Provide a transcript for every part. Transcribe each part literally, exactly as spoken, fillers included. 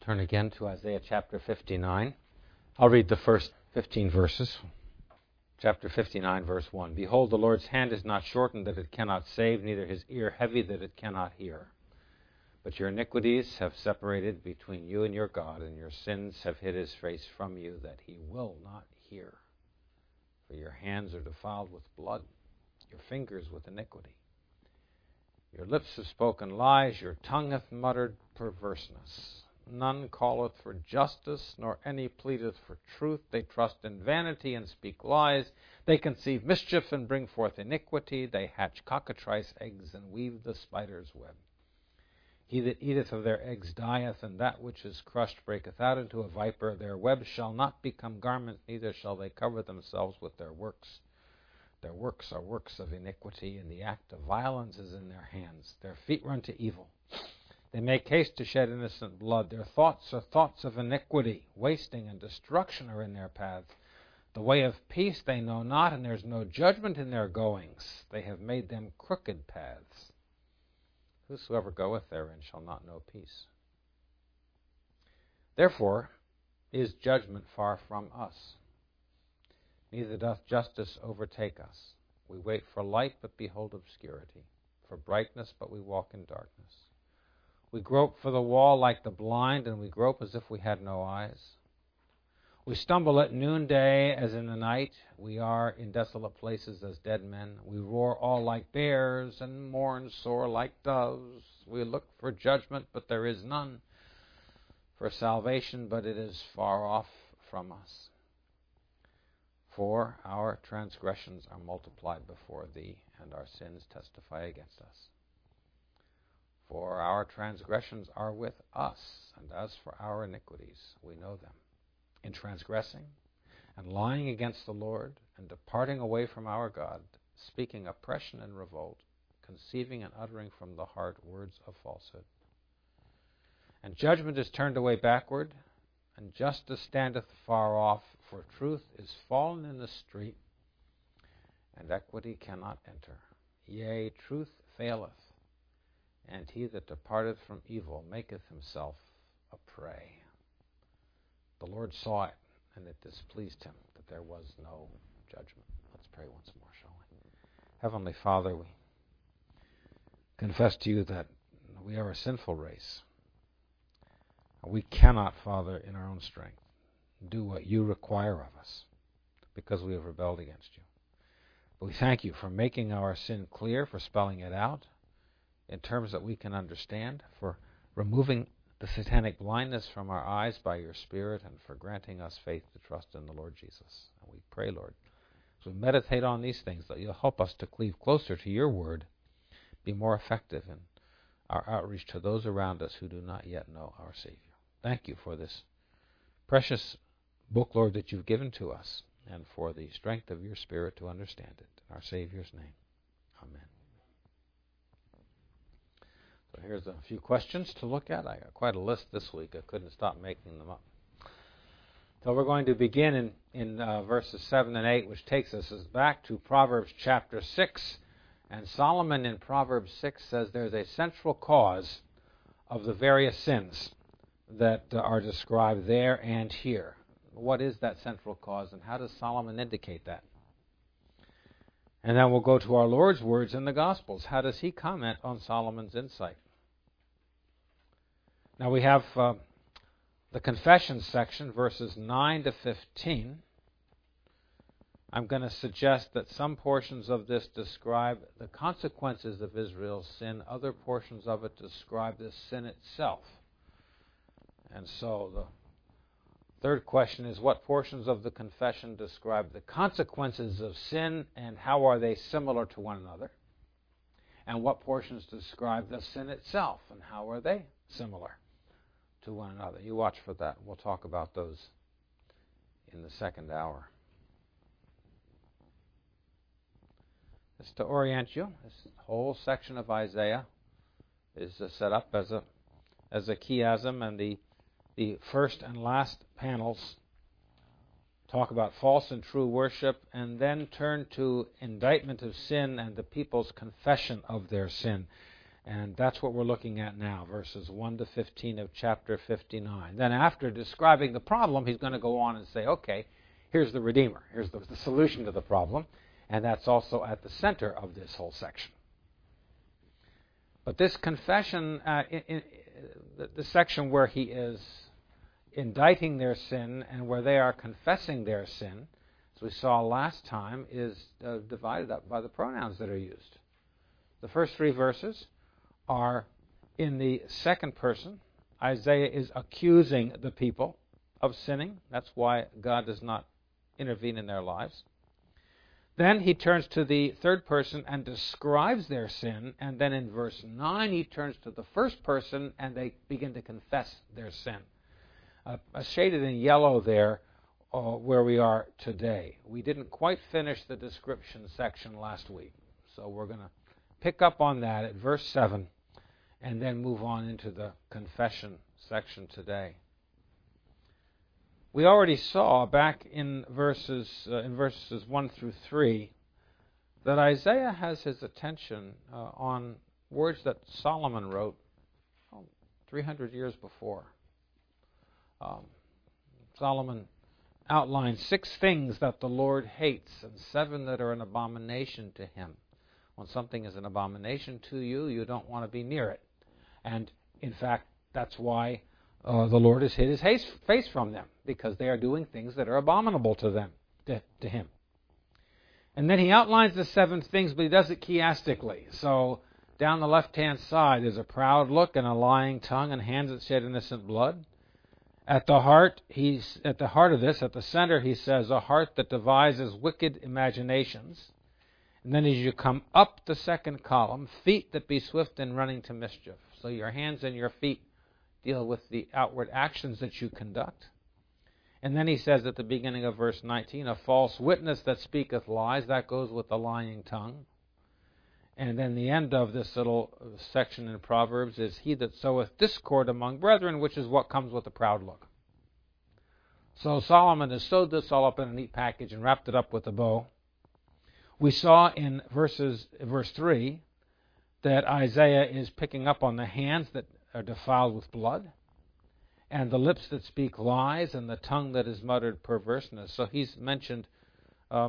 Turn again to Isaiah chapter fifty-nine. I'll read the first fifteen verses. Chapter fifty-nine, verse one. Behold, the Lord's hand is not shortened that it cannot save, neither his ear heavy that it cannot hear. But your iniquities have separated between you and your God, and your sins have hid his face from you, that he will not hear. For your hands are defiled with blood, your fingers with iniquity. Your lips have spoken lies, your tongue hath muttered perverseness. None calleth for justice, nor any pleadeth for truth. They trust in vanity and speak lies. They conceive mischief and bring forth iniquity. They hatch cockatrice eggs and weave the spider's web. He that eateth of their eggs dieth, and that which is crushed breaketh out into a viper. Their webs shall not become garments, neither shall they cover themselves with their works. Their works are works of iniquity, and the act of violence is in their hands. Their feet run to evil. They make haste to shed innocent blood. Their thoughts are thoughts of iniquity. Wasting and destruction are in their paths. The way of peace they know not, and there is no judgment in their goings. They have made them crooked paths. Whosoever goeth therein shall not know peace. Therefore is judgment far from us. Neither doth justice overtake us. We wait for light, but behold obscurity. For brightness, but we walk in darkness. We grope for the wall like the blind, and we grope as if we had no eyes. We stumble at noonday as in the night. We are in desolate places as dead men. We roar all like bears, and mourn sore like doves. We look for judgment, but there is none. For salvation, but it is far off from us. For our transgressions are multiplied before thee, and our sins testify against us. For our transgressions are with us, and as for our iniquities, we know them. In transgressing and lying against the Lord, and departing away from our God, speaking oppression and revolt, conceiving and uttering from the heart words of falsehood. And judgment is turned away backward, and justice standeth far off, for truth is fallen in the street, and equity cannot enter. Yea, truth faileth, and he that departeth from evil maketh himself a prey. The Lord saw it, and it displeased him that there was no judgment. Let's pray once more, shall we? Heavenly Father, we confess to you that we are a sinful race. We cannot, Father, in our own strength, do what you require of us because we have rebelled against you. But we thank you for making our sin clear, for spelling it out in terms that we can understand, for removing the satanic blindness from our eyes by your Spirit, and for granting us faith to trust in the Lord Jesus. And we pray, Lord, as we meditate on these things, that you'll help us to cleave closer to your word, be more effective in our outreach to those around us who do not yet know our Savior. Thank you for this precious book, Lord, that you've given to us, and for the strength of your Spirit to understand it. In our Savior's name, amen. So here's a few questions to look at. I got quite a list this week. I couldn't stop making them up. So we're going to begin in, in uh, verses seven and eight, which takes us back to Proverbs chapter six. And Solomon in Proverbs six says there's a central cause of the various sins that uh, are described there and here. What is that central cause, and how does Solomon indicate that? And then we'll go to our Lord's words in the Gospels. How does he comment on Solomon's insight? Now we have uh, the confession section, verses nine to fifteen. I'm going to suggest that some portions of this describe the consequences of Israel's sin. Other portions of it describe the sin itself. And so the third question is, what portions of the confession describe the consequences of sin, and how are they similar to one another? And what portions describe the sin itself, and how are they similar to one another? You watch for that. We'll talk about those in the second hour. Just to orient you, this whole section of Isaiah is set up as a as a chiasm, and the the first and last panels talk about false and true worship, and then turn to indictment of sin and the people's confession of their sin. And that's what we're looking at now, verses one to fifteen of chapter fifty-nine. Then after describing the problem, he's going to go on and say, okay, here's the Redeemer. Here's the, the solution to the problem. And that's also at the center of this whole section. But this confession, uh, in, in, the, the section where he is indicting their sin and where they are confessing their sin, as we saw last time, is uh, divided up by the pronouns that are used. The first three verses are in the second person. Isaiah is accusing the people of sinning. That's why God does not intervene in their lives. Then he turns to the third person and describes their sin. And then in verse nine, he turns to the first person and they begin to confess their sin. Uh, shaded in yellow there, uh, where we are today. We didn't quite finish the description section last week. So we're going to pick up on that at verse seven and then move on into the confession section today. We already saw back in verses uh, in verses one through three that Isaiah has his attention uh, on words that Solomon wrote oh, three hundred years before. Um, Solomon outlined six things that the Lord hates and seven that are an abomination to him. When something is an abomination to you, you don't want to be near it. And in fact, that's why uh, the Lord has hid his face from them, because they are doing things that are abominable to them, to, to him. And then he outlines the seven things, but he does it chiastically. So down the left-hand side is a proud look and a lying tongue and hands that shed innocent blood. At the heart, he's at the heart of this, at the center, he says, a heart that devises wicked imaginations. And then as you come up the second column, feet that be swift in running to mischief. So your hands and your feet deal with the outward actions that you conduct. And then he says at the beginning of verse nineteen, a false witness that speaketh lies. That goes with the lying tongue. And then the end of this little section in Proverbs is he that soweth discord among brethren, which is what comes with a proud look. So Solomon has sewed this all up in a neat package and wrapped it up with a bow. We saw in verses verse three that Isaiah is picking up on the hands that are defiled with blood, and the lips that speak lies, and the tongue that is muttered perverseness. So he's mentioned uh,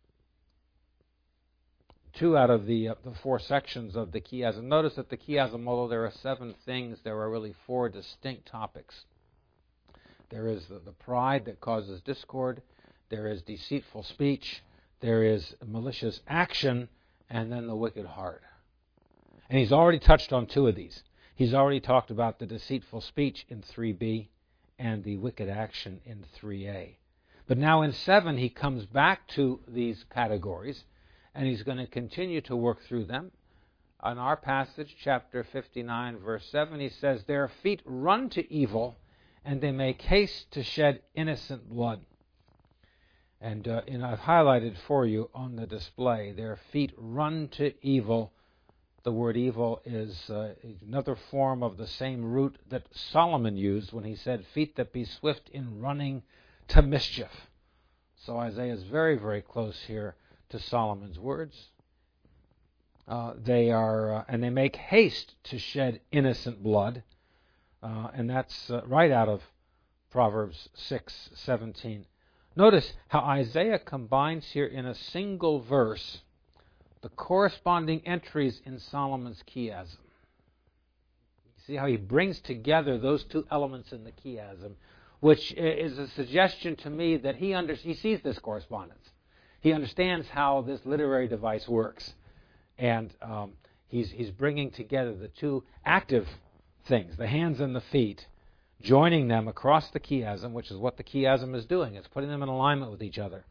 two out of the uh, the four sections of the chiasm. Notice that the chiasm, although there are seven things, there are really four distinct topics. There is the, the pride that causes discord. There is deceitful speech. There is malicious action, and then the wicked heart. And he's already touched on two of these. He's already talked about the deceitful speech in three b and the wicked action in three a. But now in seven, he comes back to these categories, and he's going to continue to work through them. On our passage, chapter fifty-nine, verse seven, he says, their feet run to evil, and they make haste to shed innocent blood. And, uh, and I've highlighted for you on the display, their feet run to evil. The word evil is uh, another form of the same root that Solomon used when he said, feet that be swift in running to mischief. So Isaiah is very, very close here to Solomon's words. Uh, they are, uh, and they make haste to shed innocent blood. Uh, and that's uh, right out of Proverbs six seventeen. Notice how Isaiah combines here in a single verse the corresponding entries in Solomon's chiasm. See how he brings together those two elements in the chiasm, which is a suggestion to me that he under, he sees this correspondence. He understands how this literary device works, and um, he's he's bringing together the two active things, the hands and the feet, joining them across the chiasm, which is what the chiasm is doing. It's putting them in alignment with each other.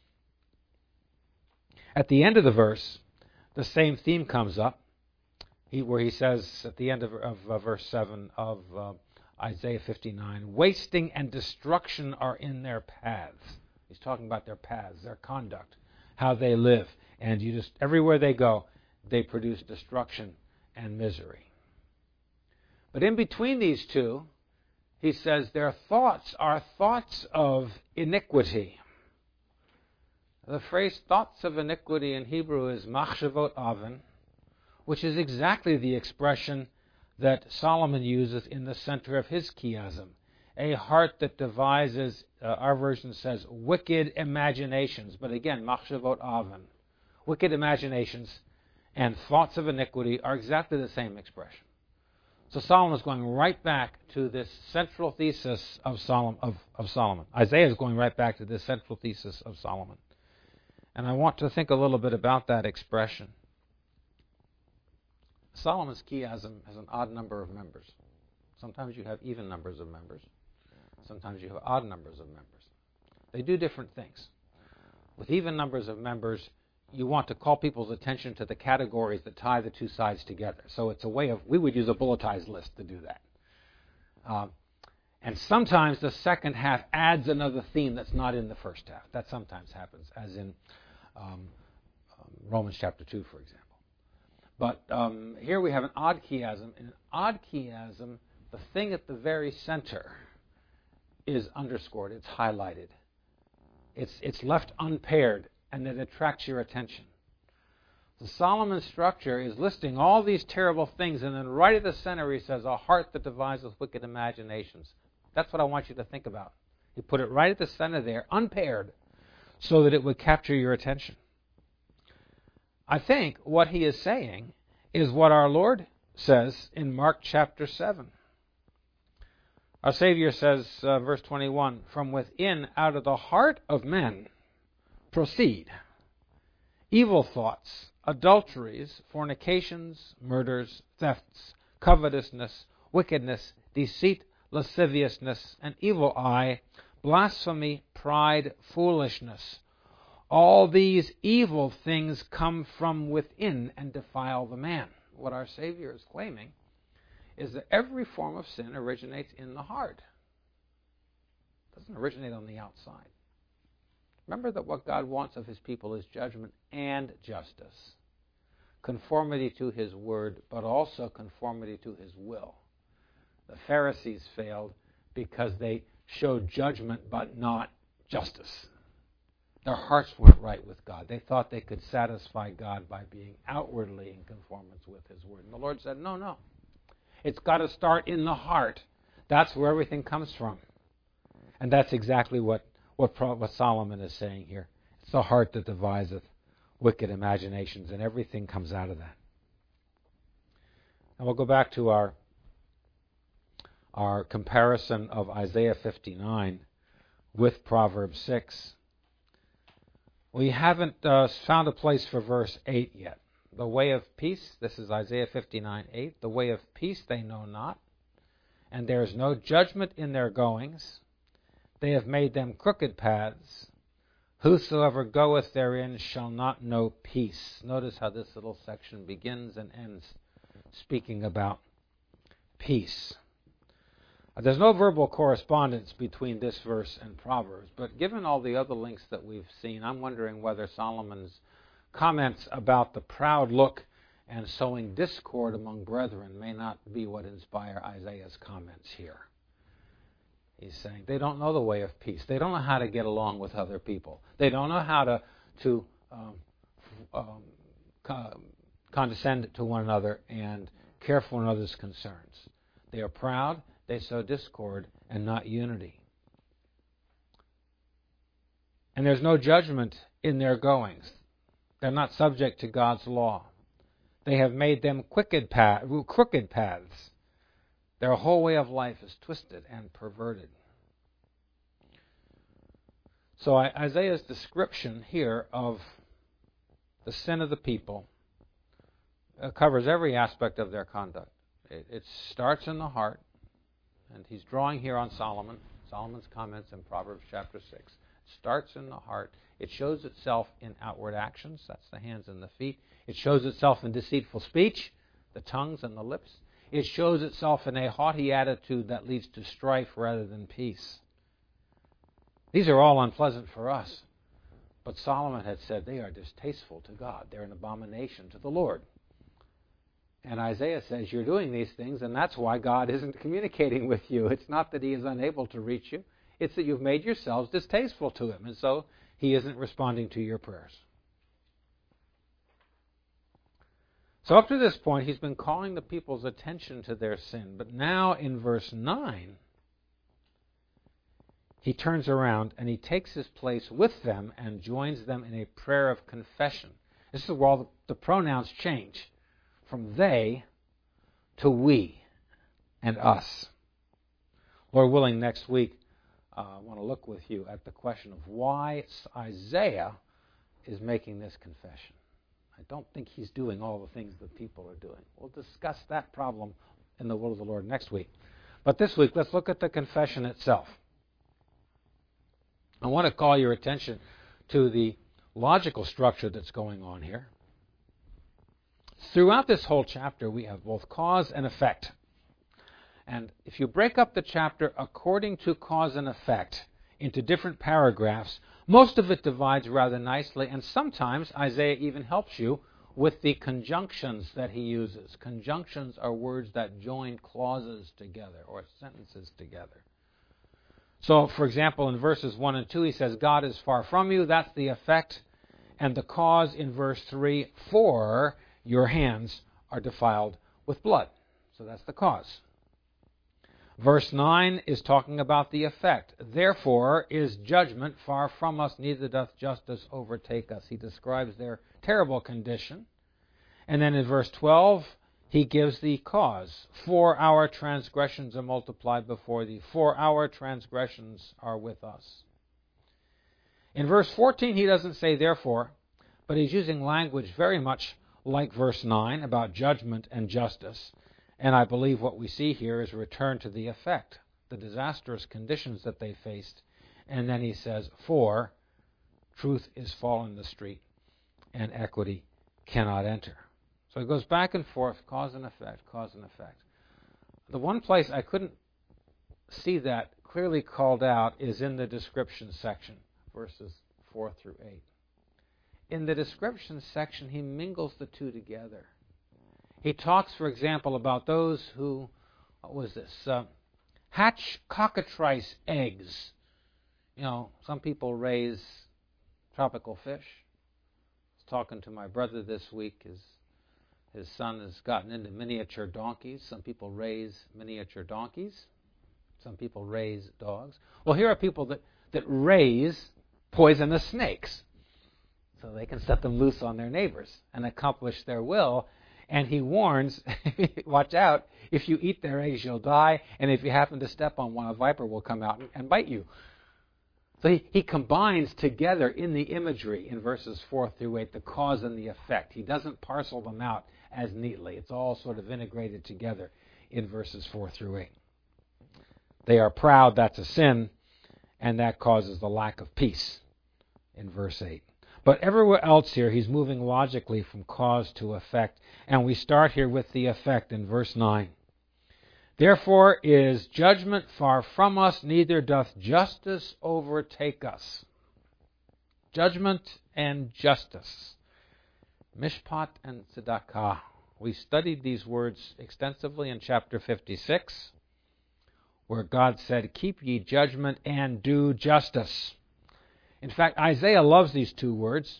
At the end of the verse, the same theme comes up, he, where he says at the end of, of uh, verse seven of uh, Isaiah fifty-nine, wasting and destruction are in their paths. He's talking about their paths, their conduct, how they live. And you just everywhere they go, they produce destruction and misery. But in between these two, he says their thoughts are thoughts of iniquity. The phrase thoughts of iniquity in Hebrew is machshavot aven, which is exactly the expression that Solomon uses in the center of his chiasm. A heart that devises, uh, our version says, wicked imaginations. But again, machshavot avan. Wicked imaginations and thoughts of iniquity are exactly the same expression. So Solomon is going right back to this central thesis of Solomon. Of, of Solomon. Isaiah is going right back to this central thesis of Solomon. And I want to think a little bit about that expression. Solomon's chiasm has an odd number of members. Sometimes you have even numbers of members. Sometimes you have odd numbers of members. They do different things. With even numbers of members, you want to call people's attention to the categories that tie the two sides together. So it's a way of, we would use a bulletized list to do that. Um, and sometimes the second half adds another theme that's not in the first half. That sometimes happens, as in um, um, Romans chapter two, for example. But um, here we have an odd chiasm. In an odd chiasm, the thing at the very center is underscored, it's highlighted. It's, it's left unpaired, and it attracts your attention. The Solomon structure is listing all these terrible things, and then right at the center he says, a heart that devises wicked imaginations. That's what I want you to think about. He put it right at the center there, unpaired, so that it would capture your attention. I think what he is saying is what our Lord says in Mark chapter seven. Our Savior says, uh, verse twenty-one, from within, out of the heart of men, proceed evil thoughts, adulteries, fornications, murders, thefts, covetousness, wickedness, deceit, lasciviousness, an evil eye, blasphemy, pride, foolishness. All these evil things come from within and defile the man. What our Savior is claiming is that every form of sin originates in the heart. It doesn't originate on the outside. Remember that what God wants of his people is judgment and justice. Conformity to his word, but also conformity to his will. The Pharisees failed because they showed judgment but not justice. Their hearts weren't right with God. They thought they could satisfy God by being outwardly in conformance with his word. And the Lord said, no, no. It's got to start in the heart. That's where everything comes from. And that's exactly what, what, what Solomon is saying here. It's the heart that deviseth wicked imaginations, and everything comes out of that. And we'll go back to our, our comparison of Isaiah fifty-nine with Proverbs six. We haven't uh, found a place for verse eight yet. The way of peace, this is Isaiah fifty-nine eight, the way of peace they know not, and there is no judgment in their goings. They have made them crooked paths. Whosoever goeth therein shall not know peace. Notice how this little section begins and ends speaking about peace. There's no verbal correspondence between this verse and Proverbs, but given all the other links that we've seen, I'm wondering whether Solomon's comments about the proud look and sowing discord among brethren may not be what inspire Isaiah's comments here. He's saying they don't know the way of peace. They don't know how to get along with other people. They don't know how to, to um, um, co- condescend to one another and care for one another's concerns. They are proud. They sow discord and not unity. And there's no judgment in their goings. They're not subject to God's law. They have made them crooked paths. Their whole way of life is twisted and perverted. So Isaiah's description here of the sin of the people covers every aspect of their conduct. It, it starts in the heart. And he's drawing here on Solomon, Solomon's comments in Proverbs chapter six. It starts in the heart. It shows itself in outward actions. That's the hands and the feet. It shows itself in deceitful speech, the tongues and the lips. It shows itself in a haughty attitude that leads to strife rather than peace. These are all unpleasant for us. But Solomon had said they are distasteful to God. They're an abomination to the Lord. And Isaiah says, you're doing these things, and that's why God isn't communicating with you. It's not that he is unable to reach you. It's that you've made yourselves distasteful to him, and so he isn't responding to your prayers. So up to this point, he's been calling the people's attention to their sin. But now in verse nine, he turns around and he takes his place with them and joins them in a prayer of confession. This is where all the, the pronouns change from they to we and us. Lord willing, next week, uh, I want to look with you at the question of why Isaiah is making this confession. I don't think he's doing all the things that people are doing. We'll discuss that problem in the will of the Lord next week. But this week, let's look at the confession itself. I want to call your attention to the logical structure that's going on here. Throughout this whole chapter, we have both cause and effect. And if you break up the chapter according to cause and effect into different paragraphs, most of it divides rather nicely, and sometimes Isaiah even helps you with the conjunctions that he uses. Conjunctions are words that join clauses together or sentences together. So, for example, in verses one and two, he says, God is far from you. That's the effect. And the cause in verse three, for your hands are defiled with blood. So that's the cause. Verse nine is talking about the effect. Therefore is judgment far from us, neither doth justice overtake us. He describes their terrible condition. And then in verse twelve, he gives the cause. For our transgressions are multiplied before thee. For our transgressions are with us. In verse fourteen, he doesn't say therefore, but he's using language very much like verse nine about judgment and justice. And I believe what we see here is a return to the effect, the disastrous conditions that they faced. And then he says, for truth is fallen in the street, and equity cannot enter. So it goes back and forth, cause and effect, cause and effect. The one place I couldn't see that clearly called out is in the description section, verses four through eight. In the description section, he mingles the two together. He talks, for example, about those who, what was this, uh, hatch cockatrice eggs. You know, some people raise tropical fish. I was talking to my brother this week. His, his son has gotten into miniature donkeys. Some people raise miniature donkeys. Some people raise dogs. Well, here are people that, that raise poisonous snakes so they can set them loose on their neighbors and accomplish their will. And he warns, watch out, if you eat their eggs, you'll die, and if you happen to step on one, a viper will come out and, and bite you. So he, he combines together in the imagery in verses four through eight the cause and the effect. He doesn't parcel them out as neatly. It's all sort of integrated together in verses four through eight. They are proud, that's a sin, and that causes the lack of peace in verse eight. But everywhere else here, he's moving logically from cause to effect. And we start here with the effect in verse nine. Therefore is judgment far from us, neither doth justice overtake us. Judgment and justice. Mishpat and tzedakah. We studied these words extensively in chapter fifty-six, where God said, keep ye judgment and do justice. In fact, Isaiah loves these two words.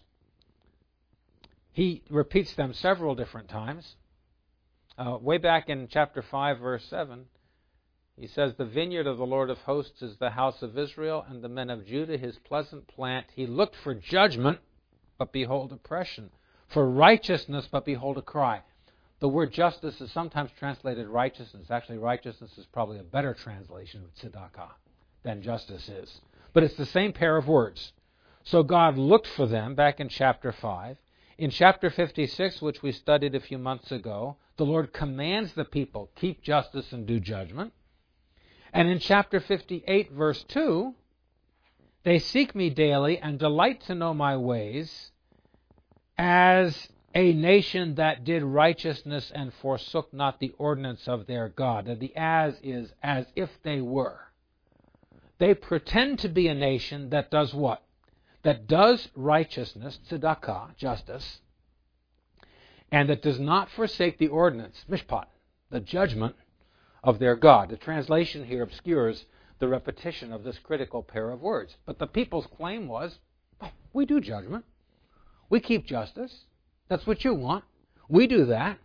He repeats them several different times. Uh, way back in chapter five, verse seven, he says, the vineyard of the Lord of hosts is the house of Israel, and the men of Judah his pleasant plant. He looked for judgment, but behold oppression. For righteousness, but behold a cry. The word justice is sometimes translated righteousness. Actually, righteousness is probably a better translation of tzedakah than justice is. But it's the same pair of words. So God looked for them back in chapter five. In chapter fifty-six, which we studied a few months ago, the Lord commands the people, keep justice and do judgment. And in chapter fifty-eight, verse two, they seek me daily and delight to know my ways, as a nation that did righteousness and forsook not the ordinance of their God. And the as is as if they were. They pretend to be a nation that does what? That does righteousness, tzedakah, justice, and that does not forsake the ordinance, mishpat, the judgment of their God. The translation here obscures the repetition of this critical pair of words. But the people's claim was, oh, we do judgment. We keep justice. That's what you want. We do that.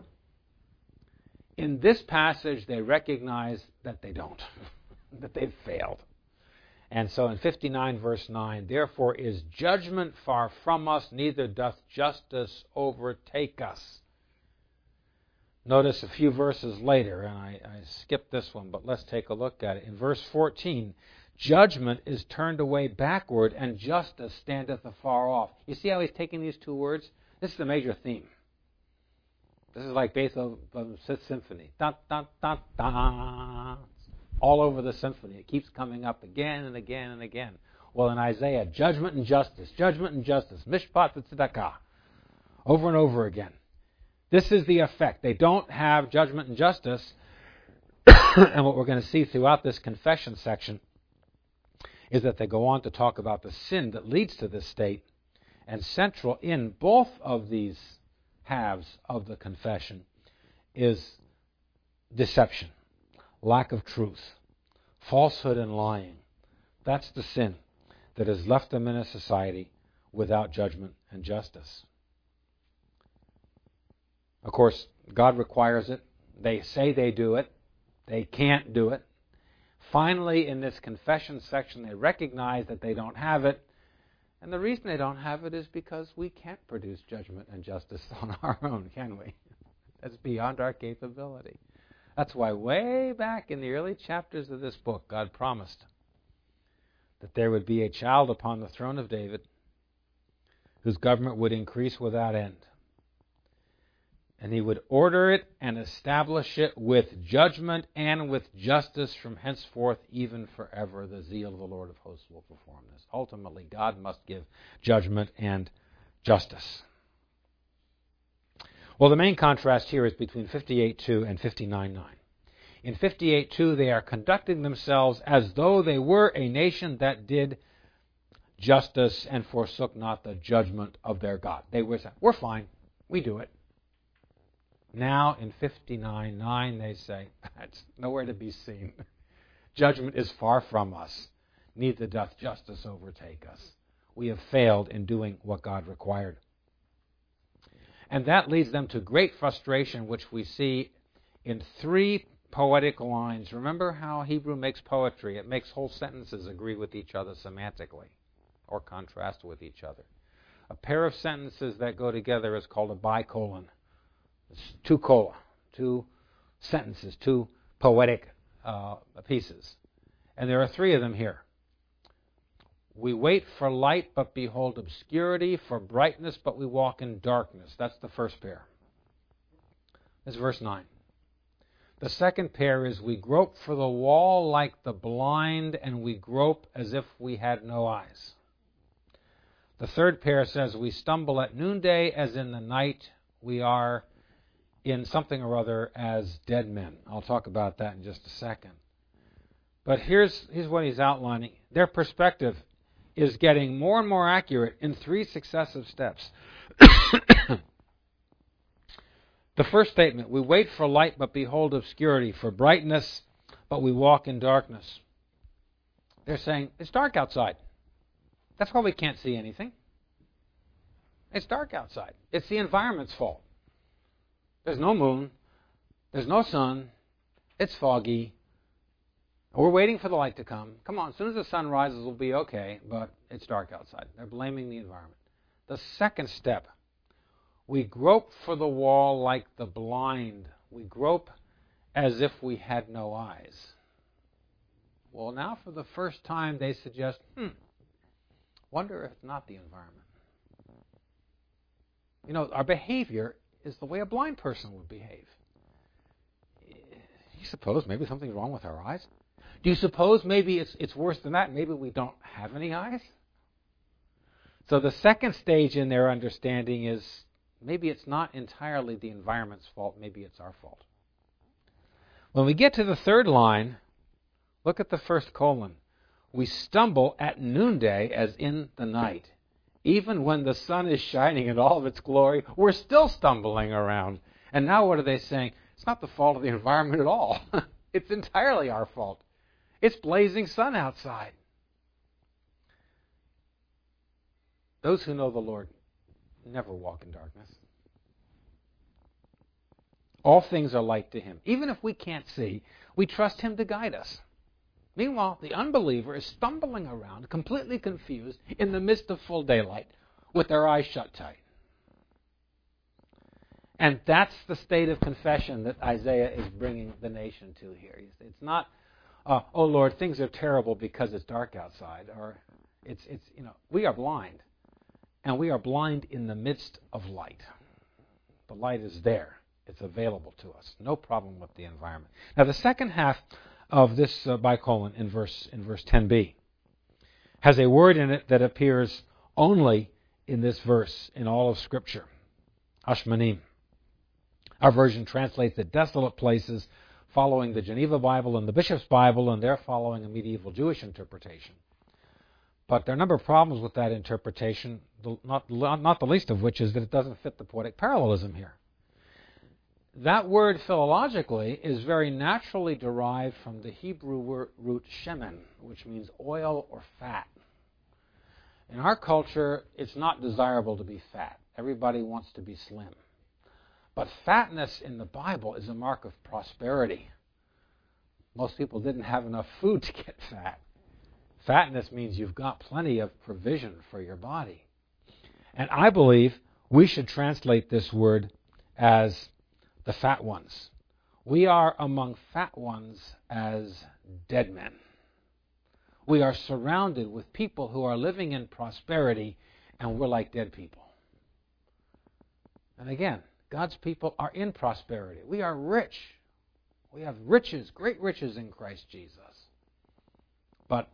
In this passage, they recognize that they don't, that they've failed. And so in fifty-nine, verse nine, therefore is judgment far from us, neither doth justice overtake us. Notice a few verses later, and I, I skipped this one, but let's take a look at it. In verse fourteen, judgment is turned away backward, and justice standeth afar off. You see how he's taking these two words? This is the major theme. This is like Beethoven's Fifth Symphony. Da, da, da, da. All over the symphony. It keeps coming up again and again and again. Well, in Isaiah, judgment and justice, judgment and justice, mishpat v'tzedakah, over and over again. This is the effect. They don't have judgment and justice. And what we're going to see throughout this confession section is that they go on to talk about the sin that leads to this state. And central in both of these halves of the confession is deception, lack of truth, falsehood and lying. That's the sin that has left them in a society without judgment and justice. Of course, God requires it. They say they do it. They can't do it. Finally, in this confession section, they recognize that they don't have it. And the reason they don't have it is because we can't produce judgment and justice on our own, can we? That's beyond our capability. That's why way back in the early chapters of this book, God promised that there would be a child upon the throne of David whose government would increase without end. And he would order it and establish it with judgment and with justice from henceforth, even forever. The zeal of the Lord of hosts will perform this. Ultimately, God must give judgment and justice. Well, the main contrast here is between fifty-eight two and fifty-nine nine. In fifty-eight two, they are conducting themselves as though they were a nation that did justice and forsook not the judgment of their God. They were saying, we're fine, we do it. Now, in fifty-nine nine, they say, it's nowhere to be seen. Judgment is far from us. Neither doth justice overtake us. We have failed in doing what God required. And that leads them to great frustration, which we see in three poetic lines. Remember how Hebrew makes poetry? It makes whole sentences agree with each other semantically or contrast with each other. A pair of sentences that go together is called a bicolon. It's two cola, two sentences, two poetic uh, pieces. And there are three of them here. We wait for light, but behold obscurity, for brightness, but we walk in darkness. That's the first pair. That's verse nine. The second pair is, we grope for the wall like the blind, and we grope as if we had no eyes. The third pair says, we stumble at noonday, as in the night we are in something or other as dead men. I'll talk about that in just a second. But here's, here's what he's outlining. Their perspective is getting more and more accurate in three successive steps. The first statement, we wait for light, but behold obscurity, for brightness, but we walk in darkness. They're saying, it's dark outside. That's why we can't see anything. It's dark outside. It's the environment's fault. There's no moon. There's no sun. It's foggy. We're waiting for the light to come. Come on, as soon as the sun rises, we'll be okay, but it's dark outside. They're blaming the environment. The second step, we grope for the wall like the blind. We grope as if we had no eyes. Well, now for the first time, they suggest, hmm, wonder if it's not the environment. You know, our behavior is the way a blind person would behave. You suppose maybe something's wrong with our eyes? Do you suppose maybe it's it's worse than that? Maybe we don't have any eyes? So the second stage in their understanding is maybe it's not entirely the environment's fault. Maybe it's our fault. When we get to the third line, look at the first colon. We stumble at noonday as in the night. Even when the sun is shining in all of its glory, we're still stumbling around. And now what are they saying? It's not the fault of the environment at all. It's entirely our fault. It's blazing sun outside. Those who know the Lord never walk in darkness. All things are light to him. Even if we can't see, we trust him to guide us. Meanwhile, the unbeliever is stumbling around, completely confused, in the midst of full daylight, with their eyes shut tight. And that's the state of confession that Isaiah is bringing the nation to here. It's not, uh, oh Lord, things are terrible because it's dark outside, or it's, it's, you know, we are blind. And we are blind in the midst of light. The light is there. It's available to us. No problem with the environment. Now, the second half of this uh, bicolon in verse in verse ten b has a word in it that appears only in this verse in all of Scripture. Ashmanim. Our version translates it desolate places, following the Geneva Bible and the Bishop's Bible, and they're following a medieval Jewish interpretation. But there are a number of problems with that interpretation, not, not the least of which is that it doesn't fit the poetic parallelism here. That word philologically is very naturally derived from the Hebrew word, root shemen, which means oil or fat. In our culture, it's not desirable to be fat. Everybody wants to be slim. But fatness in the Bible is a mark of prosperity. Most people didn't have enough food to get fat. Fatness means you've got plenty of provision for your body. And I believe we should translate this word as the fat ones. We are among fat ones as dead men. We are surrounded with people who are living in prosperity, and we're like dead people. And again, God's people are in prosperity. We are rich. We have riches, great riches in Christ Jesus. But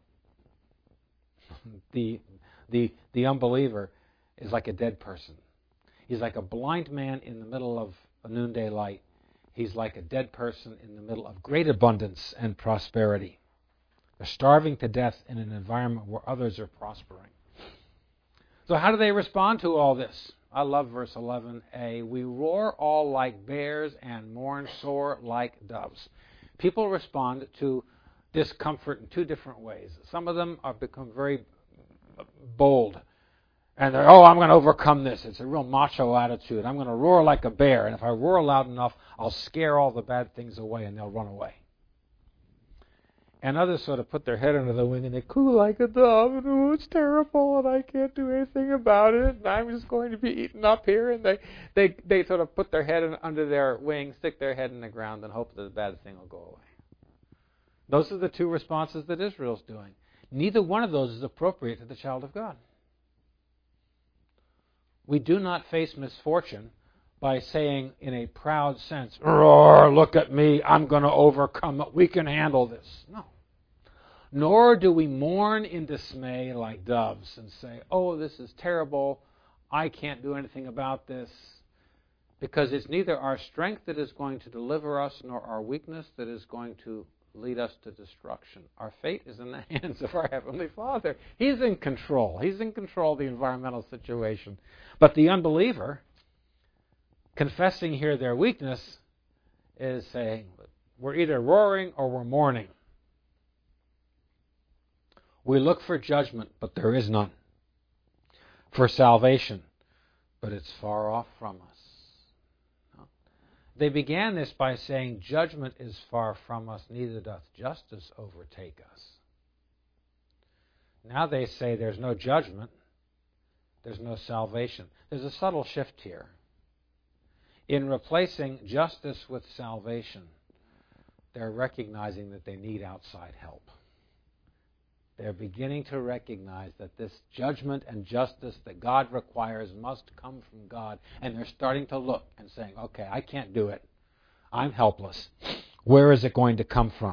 the, the, the unbeliever is like a dead person. He's like a blind man in the middle of a noonday light. He's like a dead person in the middle of great abundance and prosperity. They're starving to death in an environment where others are prospering. So how do they respond to all this? I love verse eleven a. We roar all like bears and mourn sore like doves. People respond to discomfort in two different ways. Some of them have become very bold. And they're, oh, I'm going to overcome this. It's a real macho attitude. I'm going to roar like a bear. And if I roar loud enough, I'll scare all the bad things away and they'll run away. And others sort of put their head under the wing and they coo like a dove. And, oh, it's terrible and I can't do anything about it. And I'm just going to be eaten up here. And they, they, they sort of put their head in, under their wing, stick their head in the ground and hope that the bad thing will go away. Those are the two responses that Israel's doing. Neither one of those is appropriate to the child of God. We do not face misfortune by saying in a proud sense, roar, look at me, I'm going to overcome it, we can handle this. No. Nor do we mourn in dismay like doves and say, oh, this is terrible, I can't do anything about this. Because it's neither our strength that is going to deliver us nor our weakness that is going to lead us to destruction. Our fate is in the hands of our Heavenly Father. He's in control. He's in control of the environmental situation. But the unbeliever, confessing here their weakness, is saying, we're either roaring or we're mourning. We look for judgment, but there is none. For salvation, but it's far off from us. They began this by saying, judgment is far from us, neither doth justice overtake us. Now they say there's no judgment, there's no salvation. There's a subtle shift here. In replacing justice with salvation, they're recognizing that they need outside help. They're beginning to recognize that this judgment and justice that God requires must come from God. And they're starting to look and saying, okay, I can't do it. I'm helpless. Where is it going to come from?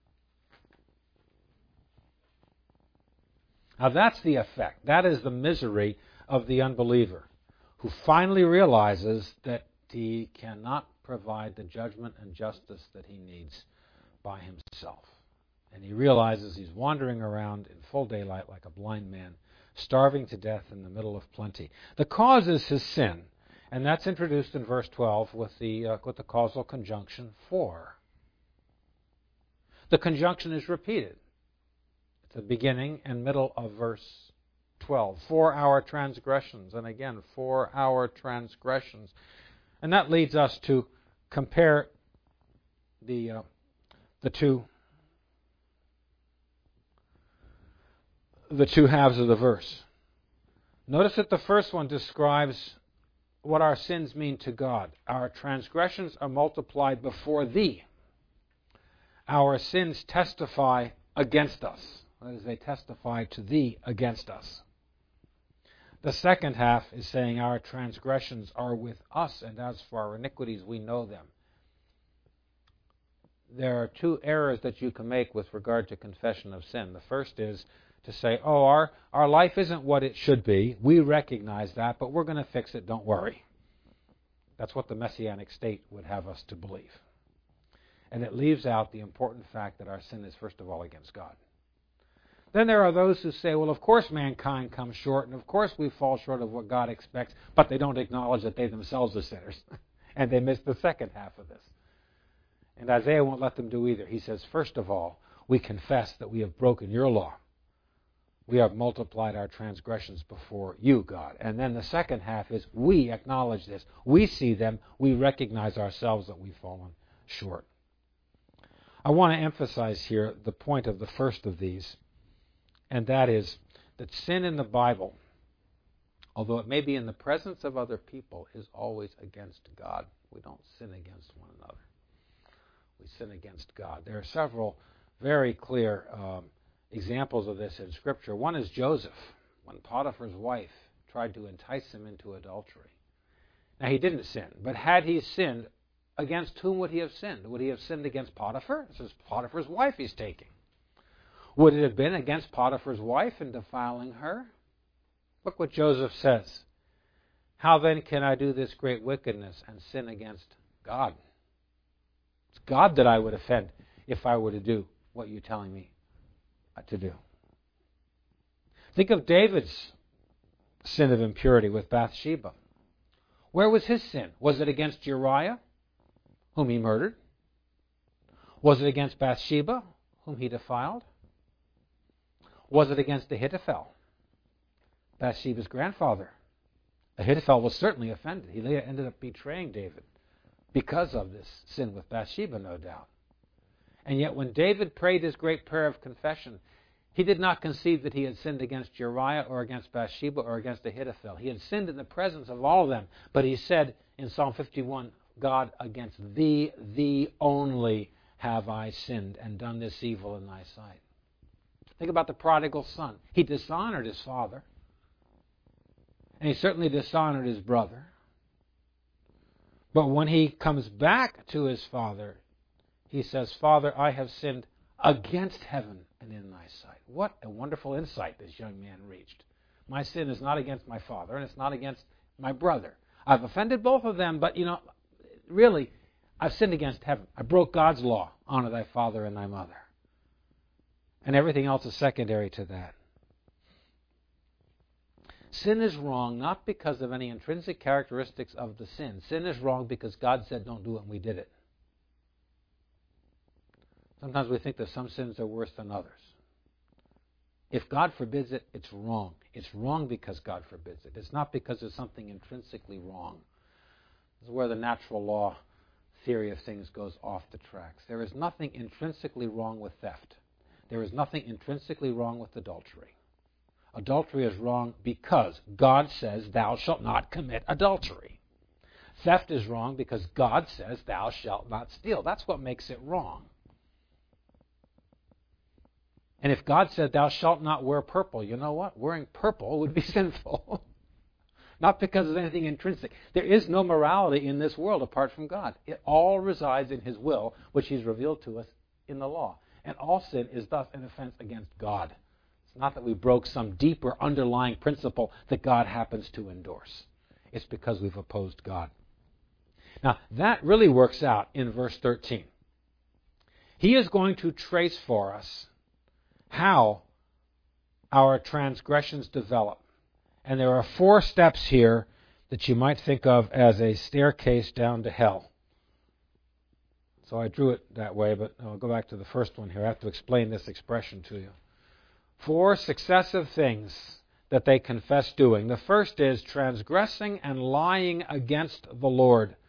Now that's the effect. That is the misery of the unbeliever, who finally realizes that he cannot provide the judgment and justice that he needs by himself. And he realizes he's wandering around in full daylight like a blind man, starving to death in the middle of plenty. The cause is his sin, and that's introduced in verse twelve with the, uh, with the causal conjunction for. The conjunction is repeated at the beginning and middle of verse twelve. For our transgressions, and again, for our transgressions. And that leads us to compare the uh, the two the two halves of the verse. Notice that the first one describes what our sins mean to God. Our transgressions are multiplied before Thee. Our sins testify against us. That is, they testify to Thee against us. The second half is saying our transgressions are with us, and as for our iniquities, we know them. There are two errors that you can make with regard to confession of sin. The first is to say, oh, our, our life isn't what it should be. We recognize that, but we're going to fix it. Don't worry. That's what the Messianic state would have us to believe. And it leaves out the important fact that our sin is, first of all, against God. Then there are those who say, well, of course mankind comes short, and of course we fall short of what God expects, but they don't acknowledge that they themselves are sinners. And they miss the second half of this. And Isaiah won't let them do either. He says, first of all, we confess that we have broken your law. We have multiplied our transgressions before you, God. And then the second half is we acknowledge this. We see them. We recognize ourselves that we've fallen short. I want to emphasize here the point of the first of these, and that is that sin in the Bible, although it may be in the presence of other people, is always against God. We don't sin against one another. We sin against God. There are several very clear um, examples of this in Scripture. One is Joseph, when Potiphar's wife tried to entice him into adultery. Now, he didn't sin, but had he sinned, against whom would he have sinned? Would he have sinned against Potiphar? This is Potiphar's wife he's taking. Would it have been against Potiphar's wife in defiling her? Look what Joseph says. How then can I do this great wickedness and sin against God? It's God that I would offend if I were to do what you're telling me to do. Think of David's sin of impurity with Bathsheba. Where was his sin? Was it against Uriah, whom he murdered? Was it against Bathsheba, whom he defiled? Was it against Ahithophel, Bathsheba's grandfather? Ahithophel was certainly offended. He later ended up betraying David because of this sin with Bathsheba, no doubt. And yet when David prayed his great prayer of confession, he did not concede that he had sinned against Uriah or against Bathsheba or against Ahithophel. He had sinned in the presence of all of them, but he said in Psalm fifty-one, God, against thee, thee only have I sinned and done this evil in thy sight. Think about the prodigal son. He dishonored his father, and he certainly dishonored his brother. But when he comes back to his father, he says, Father, I have sinned against heaven and in thy sight. What a wonderful insight this young man reached. My sin is not against my father, and it's not against my brother. I've offended both of them, but, you know, really, I've sinned against heaven. I broke God's law. Honor thy father and thy mother. And everything else is secondary to that. Sin is wrong not because of any intrinsic characteristics of the sin. Sin is wrong because God said don't do it and we did it. Sometimes we think that some sins are worse than others. If God forbids it, it's wrong. It's wrong because God forbids it. It's not because there's something intrinsically wrong. This is where the natural law theory of things goes off the tracks. There is nothing intrinsically wrong with theft. There is nothing intrinsically wrong with adultery. Adultery is wrong because God says thou shalt not commit adultery. Theft is wrong because God says thou shalt not steal. That's what makes it wrong. And if God said thou shalt not wear purple, you know what? Wearing purple would be sinful. Not because of anything intrinsic. There is no morality in this world apart from God. It all resides in His will, which He's revealed to us in the law. And all sin is thus an offense against God. It's not that we broke some deeper underlying principle that God happens to endorse. It's because we've opposed God. Now, that really works out in verse thirteen. He is going to trace for us how our transgressions develop. And there are four steps here that you might think of as a staircase down to hell. So I drew it that way, but I'll go back to the first one here. I have to explain this expression to you. Four successive things that they confess doing. The first is transgressing and lying against the Lord.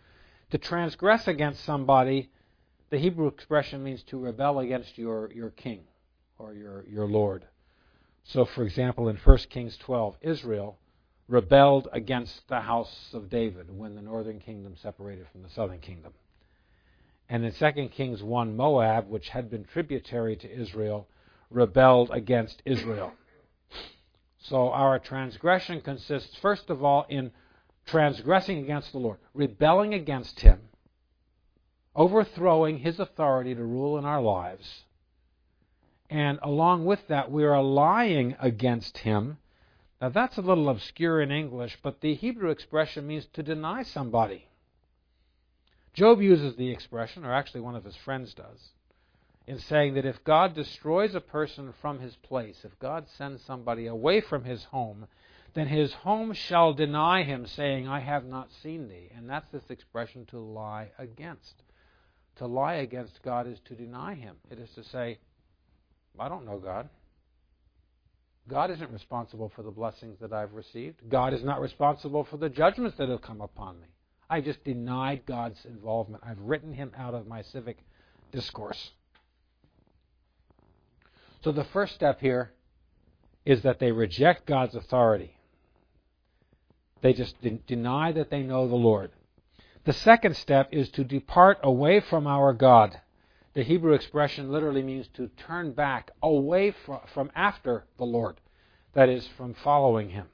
To transgress against somebody, the Hebrew expression means to rebel against your, your king or your, your lord. So, for example, in First Kings twelve, Israel rebelled against the house of David when the northern kingdom separated from the southern kingdom. And in Second Kings one, Moab, which had been tributary to Israel, rebelled against Israel. So our transgression consists, first of all, in transgressing against the Lord, rebelling against Him, overthrowing His authority to rule in our lives. And along with that, we are lying against Him. Now that's a little obscure in English, but the Hebrew expression means to deny somebody. Job uses the expression, or actually one of his friends does, in saying that if God destroys a person from his place, if God sends somebody away from his home, then his home shall deny him, saying, I have not seen thee. And that's this expression, to lie against. To lie against God is to deny Him. It is to say, I don't know God. God isn't responsible for the blessings that I've received. God is not responsible for the judgments that have come upon me. I just denied God's involvement. I've written Him out of my civic discourse. So the first step here is that they reject God's authority. They just de- deny that they know the Lord. The second step is to depart away from our God. The Hebrew expression literally means to turn back away from, from after the Lord. That is, from following Him.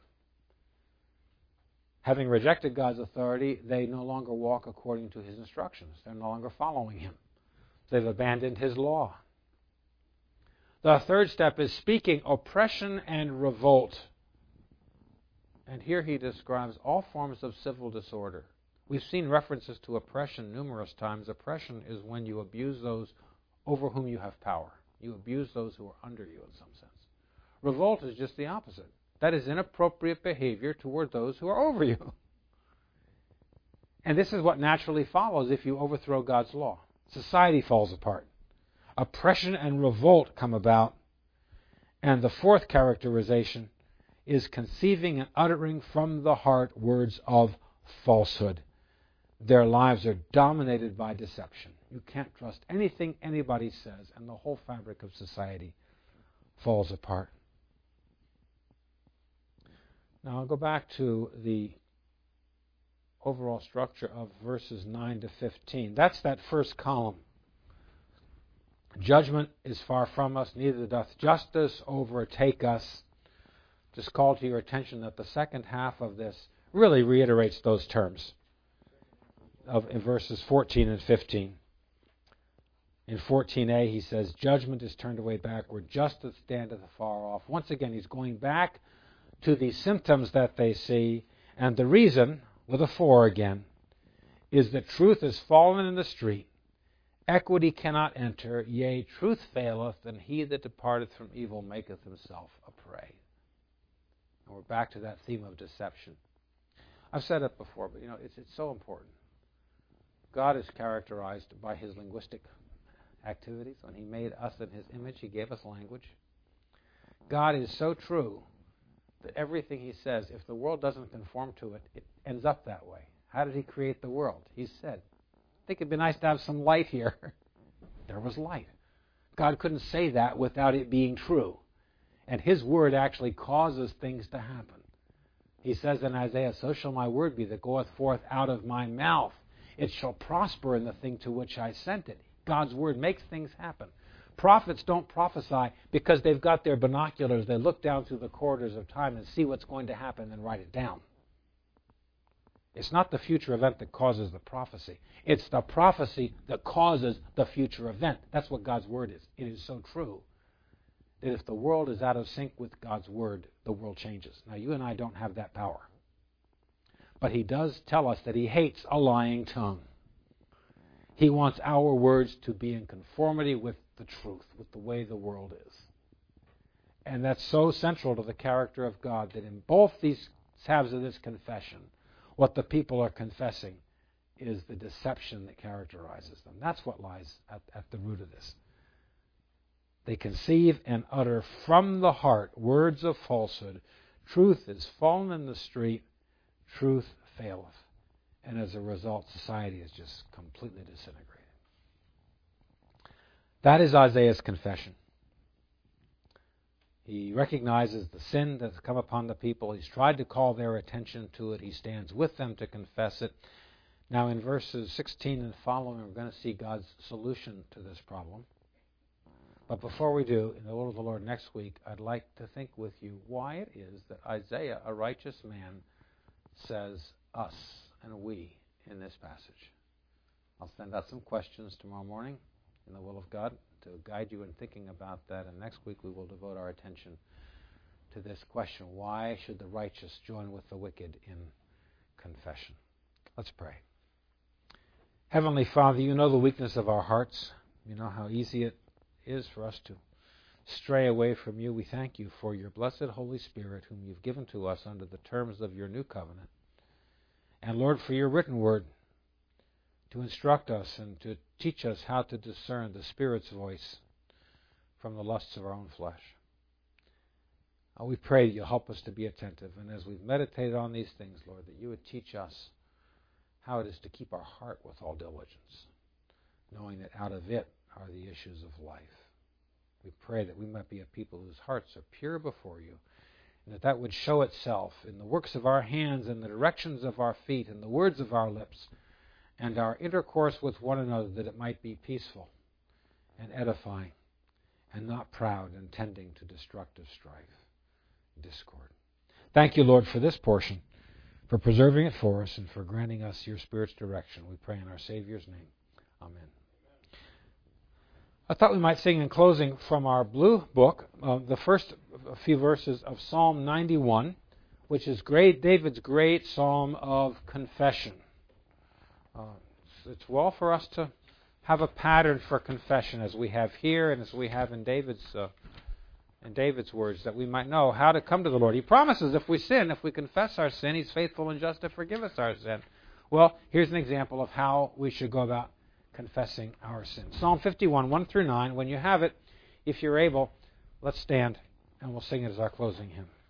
Having rejected God's authority, they no longer walk according to His instructions. They're no longer following Him. They've abandoned His law. The third step is speaking oppression and revolt. And here he describes all forms of civil disorder. We've seen references to oppression numerous times. Oppression is when you abuse those over whom you have power. You abuse those who are under you in some sense. Revolt is just the opposite. That is inappropriate behavior toward those who are over you. And this is what naturally follows if you overthrow God's law. Society falls apart. Oppression and revolt come about. And the fourth characterization is conceiving and uttering from the heart words of falsehood. Their lives are dominated by deception. You can't trust anything anybody says, and the whole fabric of society falls apart. Now I'll go back to the overall structure of verses nine to fifteen. That's that first column. Judgment is far from us, neither doth justice overtake us. Just call to your attention that the second half of this really reiterates those terms of in verses fourteen and fifteen. In fourteen a, he says, judgment is turned away backward, justice standeth afar off. Once again, he's going back to the symptoms that they see, and the reason, with a for again, is that truth is fallen in the street, equity cannot enter, yea, truth faileth, and he that departeth from evil maketh himself a prey. And we're back to that theme of deception. I've said it before, but you know, it's, it's so important. God is characterized by His linguistic activities. When He made us in His image, He gave us language. God is so true that everything He says, if the world doesn't conform to it, it ends up that way. How did He create the world? He said, I think it'd be nice to have some light here. There was light. God couldn't say that without it being true. And His word actually causes things to happen. He says in Isaiah, so shall my word be that goeth forth out of my mouth. It shall prosper in the thing to which I sent it. God's word makes things happen. Prophets don't prophesy because they've got their binoculars. They look down through the corridors of time and see what's going to happen and write it down. It's not the future event that causes the prophecy. It's the prophecy that causes the future event. That's what God's word is. It is so true that if the world is out of sync with God's word, the world changes. Now, you and I don't have that power. But He does tell us that He hates a lying tongue. He wants our words to be in conformity with the truth, with the way the world is. And that's so central to the character of God that in both these halves of this confession, what the people are confessing is the deception that characterizes them. That's what lies at, at the root of this. They conceive and utter from the heart words of falsehood. Truth is fallen in the street, truth faileth. And as a result, society is just completely disintegrated. That is Isaiah's confession. He recognizes the sin that's come upon the people. He's tried to call their attention to it. He stands with them to confess it. Now in verses sixteen and following, we're going to see God's solution to this problem. But before we do, in the will of the Lord next week, I'd like to think with you why it is that Isaiah, a righteous man, says us and we in this passage. I'll send out some questions tomorrow morning in the will of God to guide you in thinking about that. And next week we will devote our attention to this question. Why should the righteous join with the wicked in confession? Let's pray. Heavenly Father, you know the weakness of our hearts. You know how easy it is for us to stray away from you. We thank you for your blessed Holy Spirit, whom you've given to us under the terms of your new covenant. And Lord, for your written word to instruct us and to teach us how to discern the Spirit's voice from the lusts of our own flesh. Oh, we pray that you'll help us to be attentive. And as we've meditated on these things, Lord, that you would teach us how it is to keep our heart with all diligence, knowing that out of it are the issues of life. We pray that we might be a people whose hearts are pure before you, and that that would show itself in the works of our hands and the directions of our feet and the words of our lips and our intercourse with one another, that it might be peaceful and edifying and not proud and tending to destructive strife and discord. Thank you, Lord, for this portion, for preserving it for us and for granting us your Spirit's direction. We pray in our Savior's name. Amen. I thought we might sing in closing from our blue book uh, the first few verses of Psalm ninety-one, which is great David's great psalm of confession. Uh, it's, it's well for us to have a pattern for confession, as we have here and as we have in David's uh, in David's words, that we might know how to come to the Lord. He promises if we sin, if we confess our sin, He's faithful and just to forgive us our sin. Well, here's an example of how we should go about confessing our sin. Psalm fifty-one, one through nine. When you have it, if you're able, let's stand and we'll sing it as our closing hymn.